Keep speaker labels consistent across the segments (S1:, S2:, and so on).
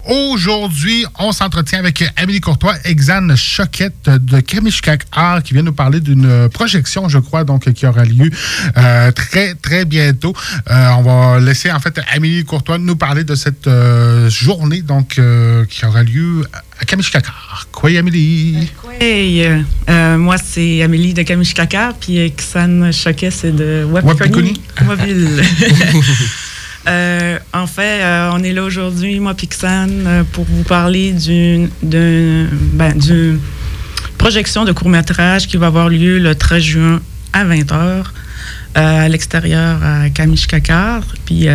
S1: Aujourd'hui, on s'entretient avec Amélie Courtois, Exane Choquette de Kamishkak Art, qui vient nous parler d'une projection, je crois, donc qui aura lieu très, très bientôt. On va laisser, en fait, Amélie Courtois nous parler de cette journée, donc, qui aura lieu à Kamishkak Art. Quoi, Amélie?
S2: Oui, moi, c'est Amélie de Kamishkak Art, puis Exane Choquette, c'est de
S1: Wapikoni
S2: Mobile. En fait, on est là aujourd'hui, moi et Xan, pour vous parler d'une projection de court-métrage qui va avoir lieu le 13 juin à 20h à l'extérieur à Kamishkak Art. Puis,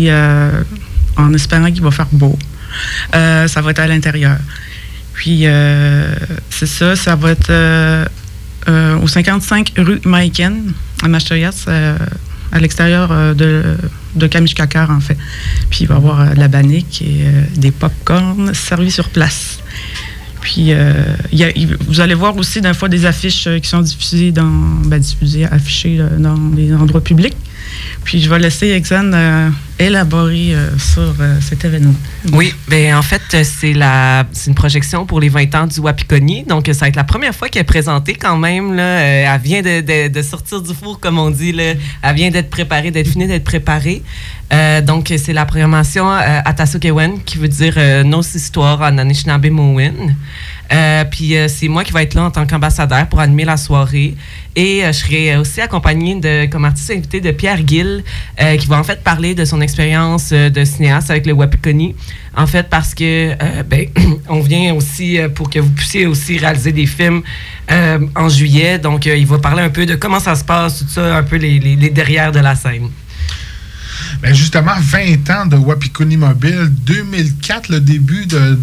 S2: en espérant qu'il va faire beau, ça va être à l'intérieur. Puis, c'est ça va être au 55 rue Maiken, à Mastoyas, à l'extérieur de Kamishkak Art, en fait. Puis il va y avoir de la bannique et des pop-corn servis sur place. Puis vous allez voir aussi d'un fois des affiches qui sont diffusées affichées dans des endroits publics. Puis je vais laisser Exane élaborer sur cet événement.
S3: Oui, bien en fait, c'est une projection pour les 20 ans du Wapikoni. Donc, ça va être la première fois qu'elle est présentée quand même. Là. Elle vient de sortir du four, comme on dit. Là. Elle vient d'être préparée, d'être finie d'être préparée. Donc, c'est la programmation Atasukewen, qui veut dire nos histoires en Anishinaabe-Mowin. Puis c'est moi qui vais être là en tant qu'ambassadeur pour animer la soirée. Et je serai aussi accompagnée comme artiste invité de Pierre Gill, qui va en fait parler de son expérience de cinéaste avec le Wapikoni. En fait, parce que on vient aussi pour que vous puissiez aussi réaliser des films en juillet. Donc, il va parler un peu de comment ça se passe, tout ça, un peu les derrière de la scène.
S1: Bien, justement, 20 ans de Wapikoni Mobile, 2004, le début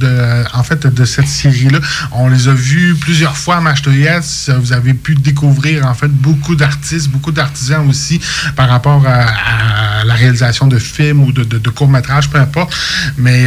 S1: de cette série-là. On les a vus plusieurs fois à Mastoyas. Vous avez pu découvrir, en fait, beaucoup d'artistes, beaucoup d'artisans aussi par rapport à la réalisation de films ou de courts-métrages, peu importe. Mais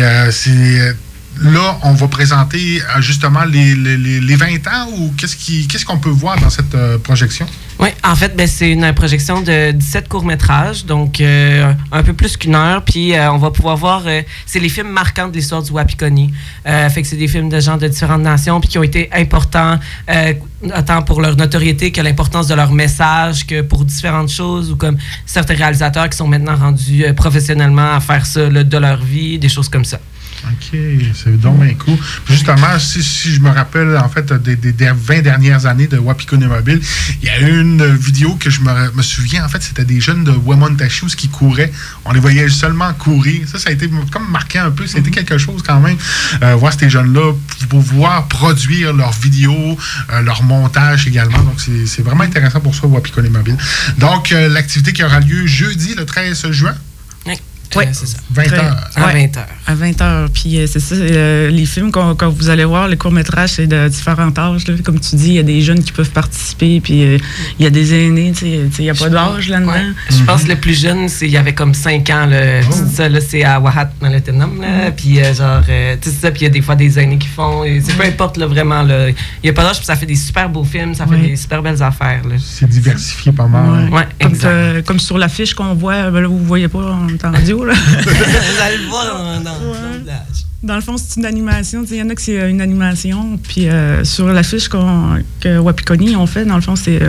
S1: là, on va présenter justement les 20 ans ou qu'est-ce qu'on peut voir dans cette projection?
S3: Oui, en fait, c'est une projection de 17 courts-métrages, donc un peu plus qu'une heure. Puis on va pouvoir voir, c'est les films marquants de l'histoire du Wapikoni. Fait que c'est des films de gens de différentes nations puis qui ont été importants autant pour leur notoriété que l'importance de leur message, que pour différentes choses, ou comme certains réalisateurs qui sont maintenant rendus professionnellement à faire ça là, de leur vie, des choses comme ça.
S1: OK, c'est donc bien cool. Justement, si je me rappelle, en fait, des 20 dernières années de Wapikoni Mobile, il y a une vidéo que je me souviens, en fait, c'était des jeunes de Wemontachus qui couraient. On les voyait seulement courir. Ça a été comme marqué un peu. C'était quelque chose quand même, voir ces jeunes-là pouvoir produire leurs vidéos, leur montage également. Donc, c'est vraiment intéressant pour ça, Wapikoni Mobile. Donc, l'activité qui aura lieu jeudi, le 13 juin.
S3: Oui, c'est ça.
S1: 20h.
S3: À 20h.
S2: À 20h. Puis c'est ça, les films, quand vous allez voir, les courts-métrages, c'est de différents âges. Là. Comme tu dis, il y a des jeunes qui peuvent participer, puis il y a des aînés, il n'y a pas d'âge là-dedans. Ouais.
S3: Je pense que le plus jeune, il y avait comme 5 ans. Là. Oh. Ça, là, c'est à Wahat, dans le Tenam. Puis genre, tu sais ça, puis il y a des fois des aînés qui font. Peu importe, là, vraiment. Il n'y a pas d'âge, puis ça fait des super beaux films, ça fait des super belles affaires. Là.
S1: C'est diversifié pas mal.
S3: Ouais,
S2: comme sur l'affiche qu'on voit, là, vous ne voyez pas en radio. Là.
S3: Vous allez le voir dans le village.
S2: Dans le fond, c'est une animation. Il y en a que c'est une animation. Puis sur l'affiche que Wapikoni ont fait, dans le fond, c'est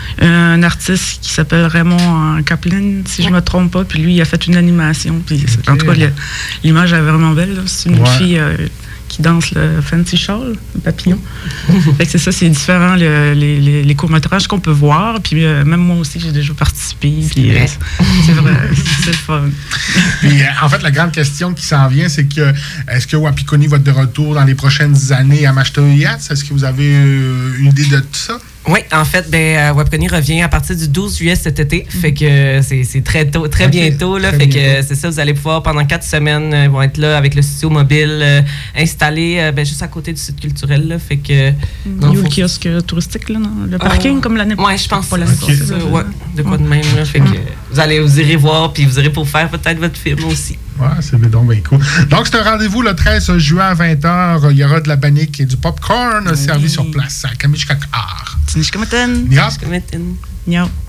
S2: un artiste qui s'appelle Raymond Kaplan, si je ne me trompe pas. Puis lui, il a fait une animation. Puis en tout cas, l'image est vraiment belle. Là. C'est une fille qui danse le fancy shawl, le papillon. Fait que c'est ça, c'est différent les courts-métrages qu'on peut voir. Puis même moi aussi, j'ai déjà participé. Puis c'est vrai, c'est le fun.
S1: Puis en fait, la grande question qui s'en vient, c'est que est-ce que Wapikoni va être de retour dans les prochaines années à Mastoyas? Est-ce que vous avez une idée de tout ça?
S3: Oui, en fait, Wapikoni revient à partir du 12 juillet cet été. Fait que c'est très tôt, très bientôt. Là, fait que c'est ça, vous allez pouvoir, pendant 4 semaines, ils vont être là avec le studio mobile installé juste à côté du site culturel. Là, fait que,
S2: le kiosque touristique, là, le parking, comme l'année
S3: passée. Oui, je pense pas la de quoi de même. Là, fait que vous irez voir, puis vous irez pour faire peut-être votre film aussi.
S1: Ouais, c'est donc bien cool. Donc, c'est un rendez-vous le 13 juin à 20h. Il y aura de la bannique et du popcorn servi sur place à Kamishkak Art.
S2: Tinishkamaten.
S1: Niao.